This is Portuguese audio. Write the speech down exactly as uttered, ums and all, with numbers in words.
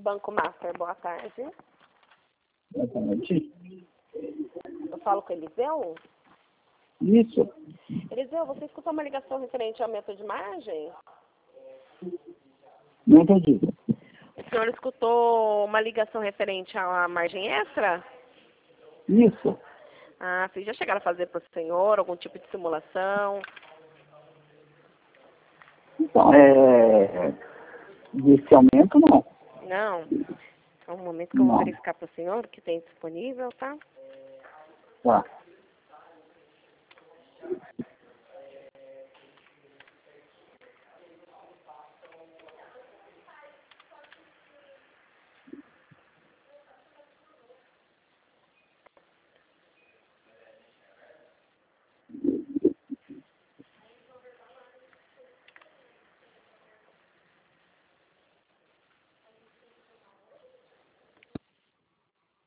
Banco Master, boa tarde. Exatamente. Eu falo com o Eliseu? Isso. Eliseu, você escutou uma ligação referente ao aumento de margem? Não entendi. O senhor escutou uma ligação referente à margem extra? Isso. Ah, vocês já chegaram a fazer para o senhor algum tipo de simulação? Então, é... Desse aumento, não. Não? Só um momento que eu vou Não. verificar para o senhor o que tem disponível, tá? Tá.